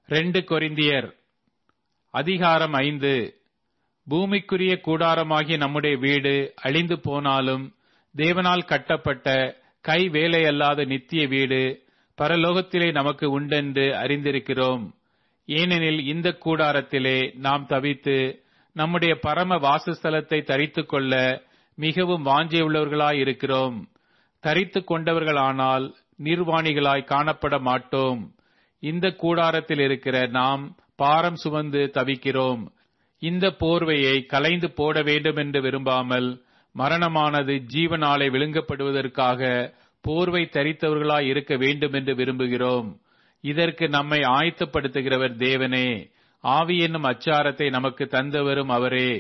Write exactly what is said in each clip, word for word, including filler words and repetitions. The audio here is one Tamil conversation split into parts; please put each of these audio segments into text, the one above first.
ரெண்டு கொரிந்தியர் அதிகாரம் ஐந்து. பூமிக்குரிய கூடாரமாகிய நம்முடைய வீடு அழிந்து போனாலும் தேவனால் கட்டப்பட்ட கை வேலையல்லாத நித்திய வீடு பரலோகத்திலே நமக்கு உண்டென்று அறிந்திருக்கிறோம். ஏனெனில் இந்த கூடாரத்திலே நாம் தவித்து நம்முடைய பரம வாசஸ்தலத்தை தரித்துக் கொள்ள மிகவும் வாஞ்சையுள்ளவர்களாயிருக்கிறோம். தரித்துக் கொண்டவர்களானால் நிர்வாணிகளாய் காணப்பட மாட்டோம். இந்த கூடாரத்தில் இருக்கிற நாம் பாரம் சுமந்து தவிக்கிறோம். இந்த போர்வையை கலைந்து போட வேண்டும் என்று விரும்பாமல் மரணமானது ஜீவனாலே விழுங்கப்படுவதற்காக போர்வை தரித்தவர்களாய் இருக்க வேண்டும் என்று விரும்புகிறோம். இதற்கு நம்மை ஆயத்தப்படுத்துகிறவர் தேவனே. ஆவி என்னும் அச்சாரத்தை நமக்கு தந்தவரும் அவரே.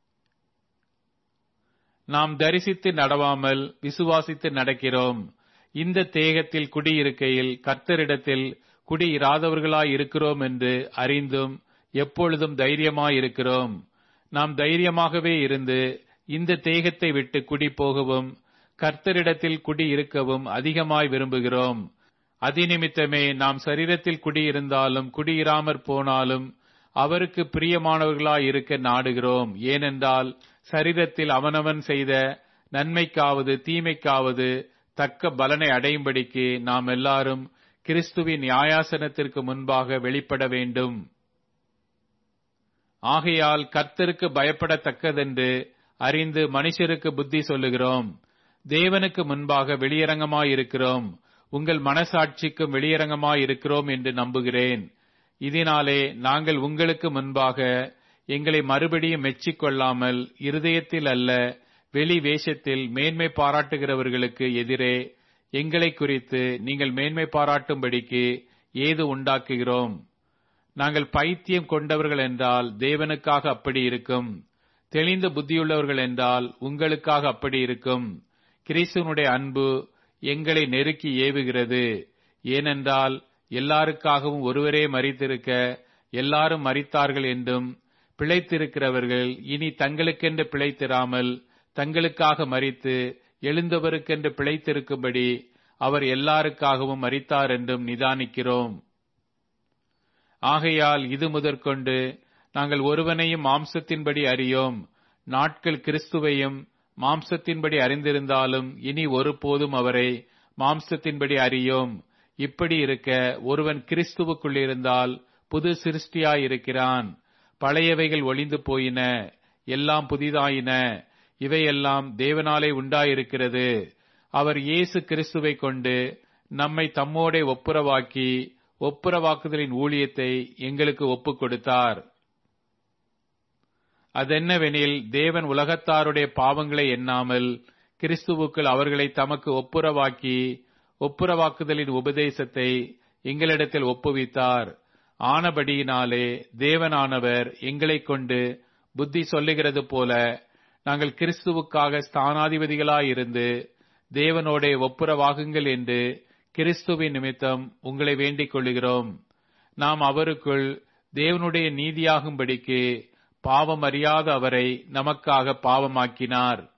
நாம் தரிசித்து நடவாமல் விசுவாசித்து நடக்கிறோம். இந்த தேகத்தில் குடியிருக்கையில் கர்த்தரிடத்தில் குடியிராதவர்களாய் இருக்கிறோம் என்று அறிந்தும் எப்பொழுதும் தைரியமாயிருக்கிறோம். நாம் தைரியமாகவே இருந்து இந்த தேகத்தை விட்டு குடி போகவும் கர்த்தரிடத்தில் குடியிருக்கவும் அதிகமாய் விரும்புகிறோம். அதிநிமித்தமே நாம் சரீரத்தில் குடியிருந்தாலும் குடியிராமற் போனாலும் அவருக்கு பிரியமானவர்களாய் இருக்க நாடுகிறோம். ஏனென்றால் சரீரத்தில் அவனவன் செய்த நன்மைக்காவது தீமைக்காவது தக்க பலனை அடையும்படிக்கு நாம் எல்லாரும் கிறிஸ்துவின் நியாயாசனத்திற்கு முன்பாக வெளிப்பட வேண்டும். ஆகையால் கர்த்தருக்கு பயப்படத்தக்கதென்று அறிந்து மனுஷருக்கு புத்தி சொல்லுகிறோம். தேவனுக்கு முன்பாக வெளியரங்கமாயிருக்கிறோம். உங்கள் மனசாட்சிக்கும் வெளியரங்கமாயிருக்கிறோம் என்று நம்புகிறேன். இதனாலே நாங்கள் உங்களுக்கு முன்பாக எங்களை மறுபடியும் மெச்சிக்கொள்ளாமல் இருதயத்தில் அல்ல வெளி வேஷத்தில் மேன்மை பாராட்டுகிறவர்களுக்கு எதிரே எங்களை குறித்து நீங்கள் மேன்மை பாராட்டும்படிக்கு ஏது உண்டாக்குகிறோம். நாங்கள் பைத்தியம் கொண்டவர்கள் என்றால் தேவனுக்காக அப்படி இருக்கும். தெளிந்த புத்தியுள்ளவர்கள் என்றால் உங்களுக்காக அப்படி இருக்கும். கிறிஸ்துவனுடைய அன்பு எங்களை நெருக்கி ஏவுகிறது. ஏனென்றால் எல்லாருக்காகவும் ஒருவரே மரித்திருக்க எல்லாரும் மரித்தார்கள் என்றும் பிழைத்திருக்கிறவர்கள் இனி தங்களுக்கென்று பிழைத்திராமல் தங்களுக்காக மரித்து எழுந்தவருக்கென்று பிழைத்திருக்கும்படி அவர் எல்லாருக்காகவும் மரித்தார் என்றும் நிதானிக்கிறோம். ஆகையால் இது முதற்கொண்டு நாங்கள் ஒருவனையும் மாம்சத்தின்படி அறியோம். நாட்கள் கிறிஸ்துவையும் மாம்சத்தின்படி அறிந்திருந்தாலும் இனி ஒருபோதும் அவரை மாம்சத்தின்படி அறியோம். இப்படி இருக்க ஒருவன் கிறிஸ்துவுக்குள் இருந்தால் புது சிருஷ்டியாயிருக்கிறான். பழையவைகள் ஒளிந்து போயின, எல்லாம் புதிதாயின. இவையெல்லாம் தேவனாலே உண்டாயிருக்கிறது. அவர் இயேசு கிறிஸ்துவை கொண்டு நம்மை தம்மோடே ஒப்புரவாக்கி ஒப்புரவாக்குதலின் ஊழியத்தை எங்களுக்கு ஒப்புக் கொடுத்தார். அதென்னவெனில் தேவன் உலகத்தாருடைய பாவங்களை எண்ணாமல் கிறிஸ்துவுக்குள் அவர்களை தமக்கு ஒப்புரவாக்கி ஒப்புரவாக்குதலின் உபதேசத்தை எங்களிடத்தில் ஒப்புவித்தார். ஆனபடியினாலே தேவனானவர் எங்களை கொண்டு புத்தி சொல்லுகிறது போல நாங்கள் கிறிஸ்துவுக்காக ஸ்தானாதிபதிகளாயிருந்து தேவனோடே ஒப்புரவாகுங்கள் என்று கிறிஸ்துவின் நிமித்தம் உங்களை வேண்டிக் கொள்ளுகிறோம். நாம் அவருக்குள் தேவனுடைய நீதியாகும்படிக்கு பாவம் அறியாத அவரை நமக்காக பாவமாக்கினார்.